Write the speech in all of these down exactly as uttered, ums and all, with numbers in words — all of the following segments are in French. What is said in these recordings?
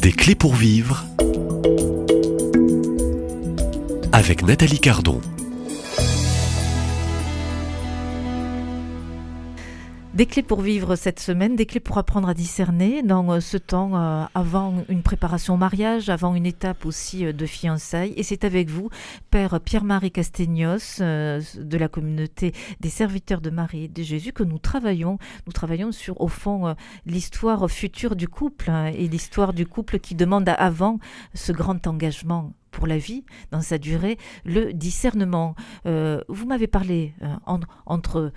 Des clés pour vivre avec Nathalie Cardon. Des clés pour vivre cette semaine, des clés pour apprendre à discerner dans ce temps euh, avant une préparation au mariage, avant une étape aussi euh, de fiançailles. Et c'est avec vous, Père Pierre-Marie Castegnos, euh, de la communauté des serviteurs de Marie et de Jésus, que nous travaillons. Nous travaillons sur, au fond, euh, l'histoire future du couple hein, et l'histoire du couple qui demande avant ce grand engagement pour la vie, dans sa durée, le discernement. Euh, vous m'avez parlé euh, en, entre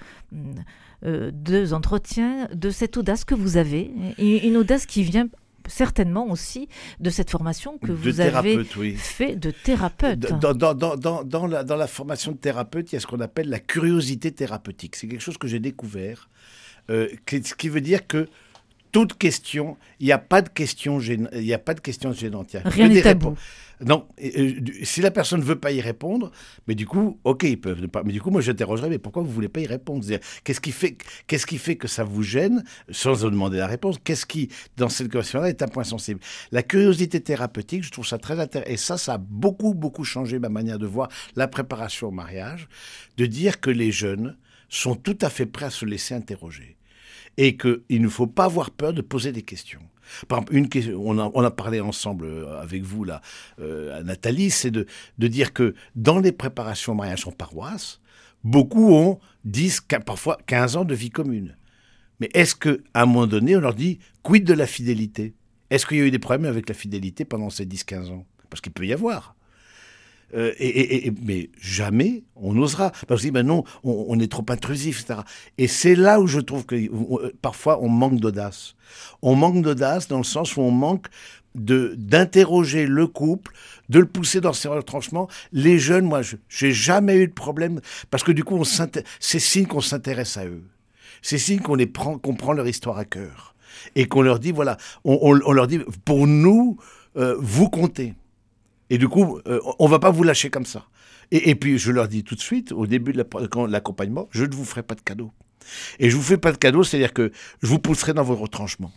euh, deux entretiens de cette audace que vous avez, et une audace qui vient certainement aussi de cette formation que vous avez oui. fait de thérapeute. Dans, dans, dans, dans, dans, la, dans la formation de thérapeute, il y a ce qu'on appelle la curiosité thérapeutique. C'est quelque chose que j'ai découvert, euh, ce qui veut dire que toute question, il n'y a pas de question gênante. Il n'y a pas de question gênante. Rien n'est tabou. Non, euh, si la personne ne veut pas y répondre, mais du coup, ok, ils peuvent ne pas. Mais du coup, moi, j'interrogerais, mais pourquoi vous ne voulez pas y répondre ? C'est-à-dire, qu'est-ce qui fait, qu'est-ce qui fait que ça vous gêne, sans en demander la réponse ? Qu'est-ce qui, dans cette question-là, est un point sensible ? La curiosité thérapeutique, je trouve ça très intéressant. Et ça, ça a beaucoup, beaucoup changé ma manière de voir la préparation au mariage, de dire que les jeunes sont tout à fait prêts à se laisser interroger. Et qu'il ne faut pas avoir peur de poser des questions. Par exemple, une question, on a, on a parlé ensemble avec vous, là, euh, Nathalie, c'est de, de dire que dans les préparations au mariage en paroisse, beaucoup ont dix, parfois quinze ans de vie commune. Mais est-ce qu'à un moment donné, on leur dit « quid de la fidélité » ? Est-ce qu'il y a eu des problèmes avec la fidélité pendant ces dix quinze ans ? Parce qu'il peut y avoir. Euh, et, et, et, mais jamais on n'osera. Parce qu'on dit, ben non, on, on est trop intrusif, et cetera. Et c'est là où je trouve que on, parfois on manque d'audace. On manque d'audace dans le sens où on manque de, d'interroger le couple, de le pousser dans ses retranchements. Les jeunes, moi, je n'ai jamais eu de problème parce que du coup, on c'est signe qu'on s'intéresse à eux. C'est signe qu'on les prend, qu'on prend leur histoire à cœur. Et qu'on leur dit, voilà, on, on, on leur dit, pour nous, euh, vous comptez. Et du coup, euh, on ne va pas vous lâcher comme ça. Et, et puis, je leur dis tout de suite, au début de l'accompagnement, je ne vous ferai pas de cadeau. Et je ne vous fais pas de cadeau, c'est-à-dire que je vous pousserai dans vos retranchements.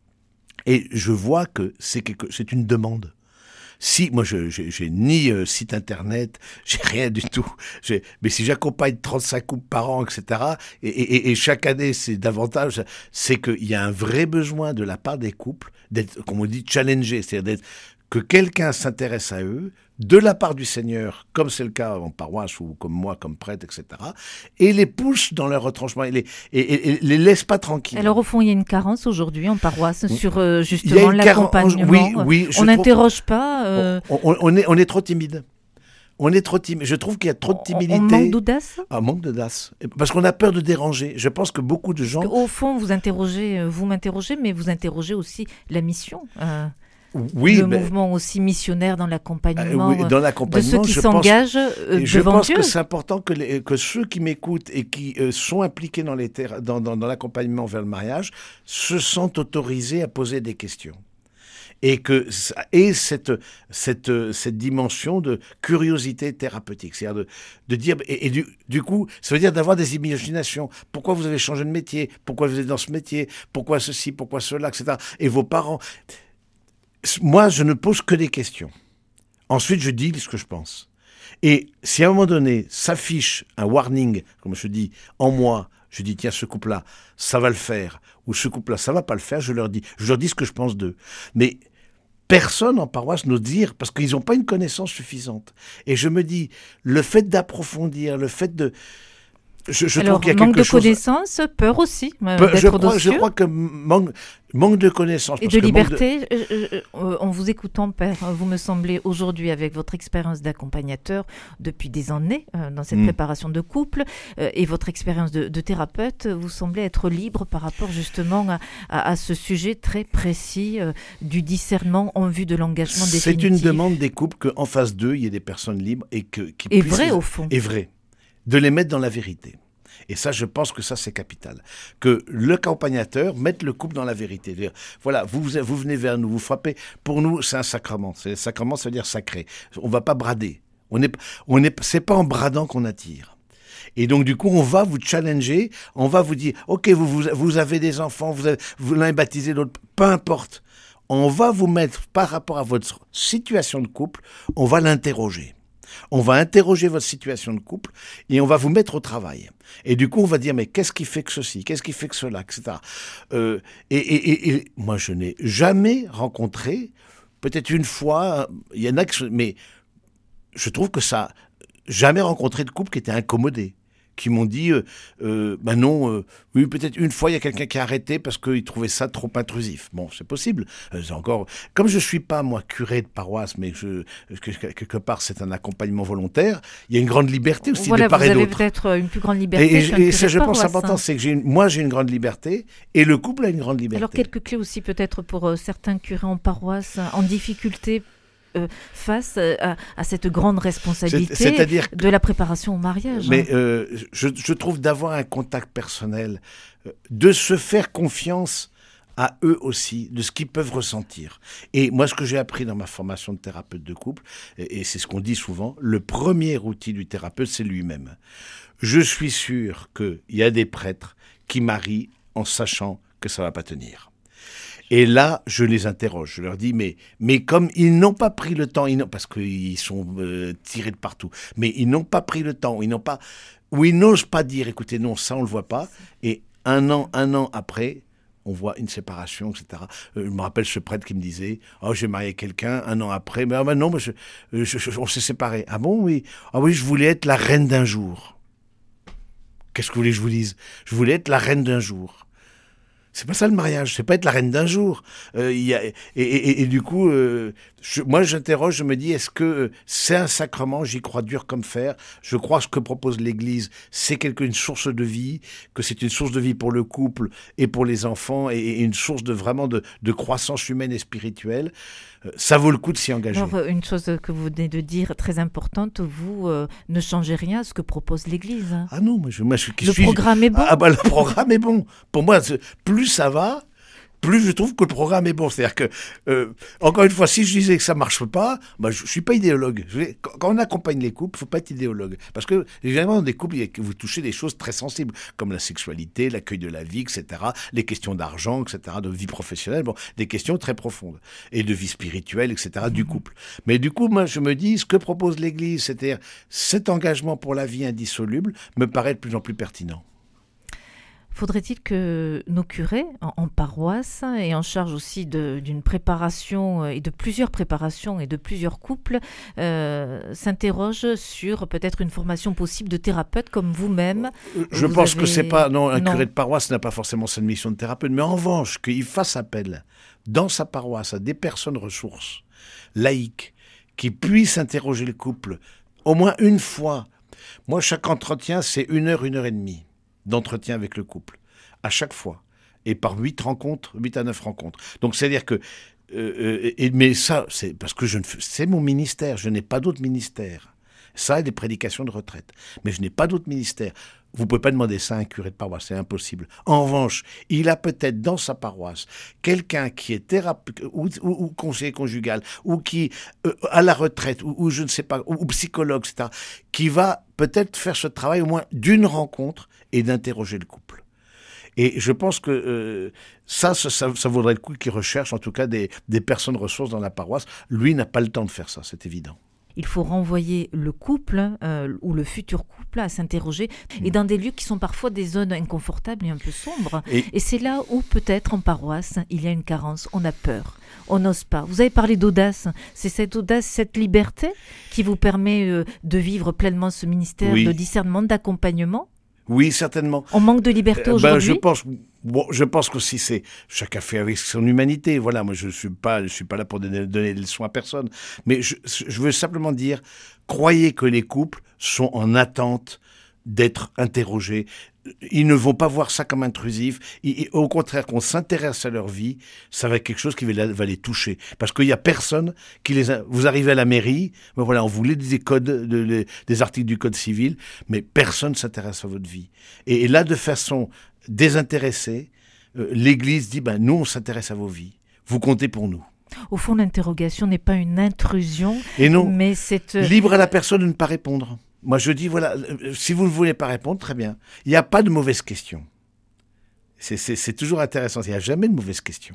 Et je vois que c'est, quelque, c'est une demande. Si, moi, je j'ai, j'ai ni euh, site internet, j'ai rien du tout. J'ai, mais si j'accompagne trente-cinq couples par an, et cetera, et, et, et chaque année, c'est davantage, c'est qu'il y a un vrai besoin de la part des couples d'être, comme on dit, challengés, c'est-à-dire d'être que quelqu'un s'intéresse à eux, de la part du Seigneur, comme c'est le cas en paroisse ou comme moi, comme prêtre, et cetera, et les pousse dans leur retranchement, et les, et, et, et les laisse pas tranquilles. Alors au fond, il y a une carence aujourd'hui en paroisse sur euh, justement l'accompagnement. Oui, oui, on n'interroge pas. Euh... On, on, on, est, on est trop timide. On est trop timide. Je trouve qu'il y a trop de timidité. On manque d'audace. Ah, manque d'audace. Parce qu'on a peur de déranger. Je pense que beaucoup de gens. Au fond, vous interrogez, vous m'interrogez, mais vous interrogez aussi la mission. Euh... Oui, le ben, mouvement aussi missionnaire dans l'accompagnement, euh, oui, dans l'accompagnement de ceux qui je s'engagent pense, euh, je devant pense Dieu. que c'est important que, les, que ceux qui m'écoutent et qui euh, sont impliqués dans, les terra- dans, dans, dans l'accompagnement vers le mariage se sentent autorisés à poser des questions. Et que et cette, cette, cette dimension de curiosité thérapeutique, c'est-à-dire de, de dire, et, et du, du coup, ça veut dire d'avoir des imaginations. Pourquoi vous avez changé de métier ? Pourquoi vous êtes dans ce métier ? Pourquoi ceci ? Pourquoi cela ? et cetera. Et vos parents... Moi, je ne pose que des questions. Ensuite, je dis ce que je pense. Et si à un moment donné s'affiche un warning, comme je dis, en moi, je dis, tiens, ce couple-là, ça va le faire, ou ce couple-là, ça va pas le faire, je leur dis, je leur dis ce que je pense d'eux. Mais personne en paroisse n'ose dire, parce qu'ils n'ont pas une connaissance suffisante. Et je me dis, le fait d'approfondir, le fait de... Je, je Alors, trouve qu'il y a manque quelque de chose... connaissances, peur aussi, euh, Peu, d'être je crois, audacieux. je crois que manque, manque de connaissances. Et de liberté. De... Euh, euh, en vous écoutant, Père, vous me semblez aujourd'hui, avec votre expérience d'accompagnateur depuis des années euh, dans cette mmh. préparation de couple euh, et votre expérience de, de thérapeute, vous semblez être libre par rapport justement à, à, à ce sujet très précis euh, du discernement en vue de l'engagement définitif. C'est une demande des couples qu'en face d'eux, il y ait des personnes libres et que... Qui et puissent... vrai, au fond. Et vrai. De les mettre dans la vérité. Et ça, je pense que ça, c'est capital. Que l'accompagnateur mette le couple dans la vérité. Dire, voilà, vous, vous venez vers nous, vous frappez. Pour nous, c'est un sacrement. C'est, un sacrement, ça veut dire sacré. On ne va pas brader. On est, on est, c'est pas en bradant qu'on attire. Et donc, du coup, on va vous challenger. On va vous dire, OK, vous, vous, vous avez des enfants, vous, avez, vous l'avez baptisé, l'autre, peu importe. on va vous mettre par rapport à votre situation de couple, on va l'interroger. On va interroger votre situation de couple et on va vous mettre au travail. Et du coup, on va dire, mais qu'est-ce qui fait que ceci, qu'est-ce qui fait que cela, et cetera. Euh, et, et, et, et moi, je n'ai jamais rencontré, peut-être une fois, il y en a que, mais je trouve que ça, jamais rencontré de couple qui était incommodé, qui m'ont dit, euh, euh, ben non, euh, oui, peut-être une fois, il y a quelqu'un qui a arrêté parce qu'il trouvait ça trop intrusif. Bon, c'est possible. Euh, c'est encore, comme je suis pas, moi, curé de paroisse, mais je, que, quelque part, c'est un accompagnement volontaire, il y a une grande liberté aussi voilà, de part et d'autre. Vous avez peut-être une plus grande liberté. Et, et, et ça, je pense, paroisse, important, hein. c'est que j'ai une, moi, j'ai une grande liberté et le couple a une grande liberté. Alors, quelques clés aussi, peut-être, pour euh, certains curés en paroisse, en difficulté, Euh, face à, à cette grande responsabilité C'est-à-dire de la préparation au mariage. Mais euh, je, je trouve d'avoir un contact personnel, euh, de se faire confiance à eux aussi, de ce qu'ils peuvent ressentir. Et moi, ce que j'ai appris dans ma formation de thérapeute de couple, et, et c'est ce qu'on dit souvent, le premier outil du thérapeute, c'est lui-même. Je suis sûr qu'il y a des prêtres qui marient en sachant que ça ne va pas tenir. Et là, je les interroge. Je leur dis, mais, mais comme ils n'ont pas pris le temps, ils n'ont, parce qu'ils sont euh, tirés de partout, mais ils n'ont pas pris le temps, ils n'ont pas, ou ils n'osent pas dire, écoutez, non, ça, on ne le voit pas. Et un an, un an après, on voit une séparation, et cetera. Euh, je me rappelle ce prêtre qui me disait, oh, j'ai marié quelqu'un, un an après, mais ah ben non, mais je, je, je, on s'est séparés. Ah bon, oui. Ah oui, je voulais être la reine d'un jour. Qu'est-ce que vous voulez que je vous dise? Je voulais être la reine d'un jour. C'est pas ça le mariage, c'est pas être la reine d'un jour. Euh, y a, et, et, et du coup, euh, je, moi j'interroge, je me dis, est-ce que c'est un sacrement? J'y crois dur comme fer. Je crois que ce que propose l'Église, c'est quelque une source de vie, que c'est une source de vie pour le couple et pour les enfants, et, et une source de vraiment de, de croissance humaine et spirituelle. Euh, ça vaut le coup de s'y engager. Alors, une chose que vous venez de dire, très importante, vous euh, ne changez rien à ce que propose l'Église. Hein. Ah non, moi je, moi, je qui Le suis... programme est bon. Ah bah le programme est bon. Pour moi, plus ça va, plus je trouve que le programme est bon. C'est-à-dire que, euh, encore une fois, si je disais que ça marche pas, bah, je, je suis pas idéologue. Je, quand on accompagne les couples, faut pas être idéologue. Parce que, généralement, dans des couples, vous touchez des choses très sensibles, comme la sexualité, l'accueil de la vie, et cetera, les questions d'argent, et cetera, de vie professionnelle, bon, des questions très profondes. Et de vie spirituelle, et cetera, mmh. du couple. Mais du coup, moi, je me dis, ce que propose l'Église, c'est-à-dire cet engagement pour la vie indissoluble, me paraît de plus en plus pertinent. Faudrait-il que nos curés, en, en paroisse, et en charge aussi de, d'une préparation, et de plusieurs préparations et de plusieurs couples, euh, s'interrogent sur peut-être une formation possible de thérapeute comme vous-même? Je vous pense avez... que c'est pas... Non, un non. curé de paroisse n'a pas forcément cette mission de thérapeute, mais en revanche, qu'il fasse appel dans sa paroisse à des personnes ressources, laïques, qui puissent interroger le couple au moins une fois. Moi, chaque entretien, c'est une heure, une heure et demie d'entretien avec le couple, à chaque fois, et par huit rencontres, huit à neuf rencontres. Donc, c'est-à-dire que, euh, et, mais ça, c'est parce que je ne, c'est mon ministère, je n'ai pas d'autre ministère. Ça et des prédications de retraite. Mais je n'ai pas d'autre ministère. Vous ne pouvez pas demander ça à un curé de paroisse, c'est impossible. En revanche, il a peut-être dans sa paroisse quelqu'un qui est thérapeute ou, ou, ou conseiller conjugal, ou qui euh, à la retraite, ou, ou je ne sais pas, ou, ou psychologue, et cetera, qui va peut-être faire ce travail au moins d'une rencontre et d'interroger le couple. Et je pense que euh, ça, ça, ça vaudrait le coup qu'il recherche en tout cas des, des personnes ressources dans la paroisse. Lui n'a pas le temps de faire ça, c'est évident. Il faut renvoyer le couple euh, ou le futur couple à s'interroger mmh. et dans des lieux qui sont parfois des zones inconfortables et un peu sombres. Et, et c'est là où peut-être en paroisse, il y a une carence, on a peur, on n'ose pas. Vous avez parlé d'audace, c'est cette audace, cette liberté qui vous permet euh, de vivre pleinement ce ministère oui. de discernement, d'accompagnement? Oui, certainement. On manque de liberté aujourd'hui. Ben, je pense, bon, je pense que si c'est chacun fait avec son humanité. Voilà, moi je suis pas, je suis pas là pour donner, donner des leçons à personne. Mais je, je veux simplement dire, croyez que les couples sont en attente d'être interrogés. Ils ne vont pas voir ça comme intrusif. Et, au contraire, qu'on s'intéresse à leur vie, ça va être quelque chose qui va, va les toucher. Parce qu'il y a personne qui les... A... Vous arrivez à la mairie, ben voilà, on vous lit des codes, de, de, des articles du code civil, mais personne ne s'intéresse à votre vie. Et, et là, de façon désintéressée, euh, l'Église dit, ben, nous, on s'intéresse à vos vies. Vous comptez pour nous. Au fond, l'interrogation n'est pas une intrusion, et non, mais c'est... libre à la personne de ne pas répondre. Moi, je dis, voilà, si vous ne voulez pas répondre, très bien. Il n'y a pas de mauvaise question. C'est, c'est, c'est toujours intéressant. Il n'y a jamais de mauvaise question.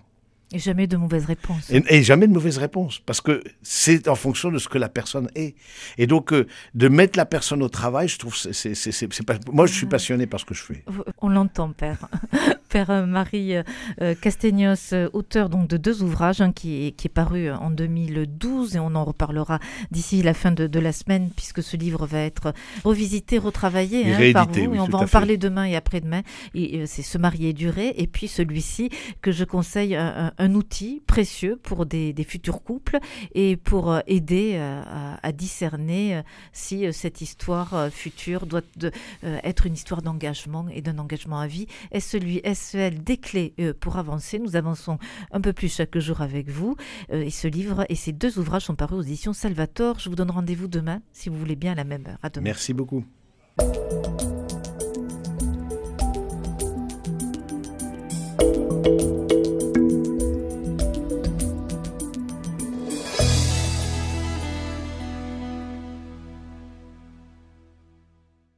Et jamais de mauvaise réponse. Et, et jamais de mauvaise réponse, parce que c'est en fonction de ce que la personne est. Et donc, euh, de mettre la personne au travail, je trouve, c'est, c'est, c'est, c'est pas... moi, je suis passionné par ce que je fais. On l'entend, Père. Père Marie euh, Castaignos, auteur donc de deux ouvrages, hein, qui, qui est paru en deux mille douze, et on en reparlera d'ici la fin de, de la semaine, puisque ce livre va être revisité, retravaillé Et hein, réédité, par vous, oui, et on tout va à en fait. parler demain et après-demain. Et, euh, c'est Se marier et durer, et puis celui-ci que je conseille, un, un, un outil précieux pour des, des futurs couples et pour euh, aider euh, à, à discerner euh, si euh, cette histoire euh, future doit de, euh, être une histoire d'engagement et d'un engagement à vie. Est-ce lui, est-ce elle des clés euh, pour avancer? Nous avançons un peu plus chaque jour avec vous. Euh, et ce livre et ces deux ouvrages sont parus aux éditions Salvator. Je vous donne rendez-vous demain, si vous voulez bien, à la même heure. À demain. Merci beaucoup.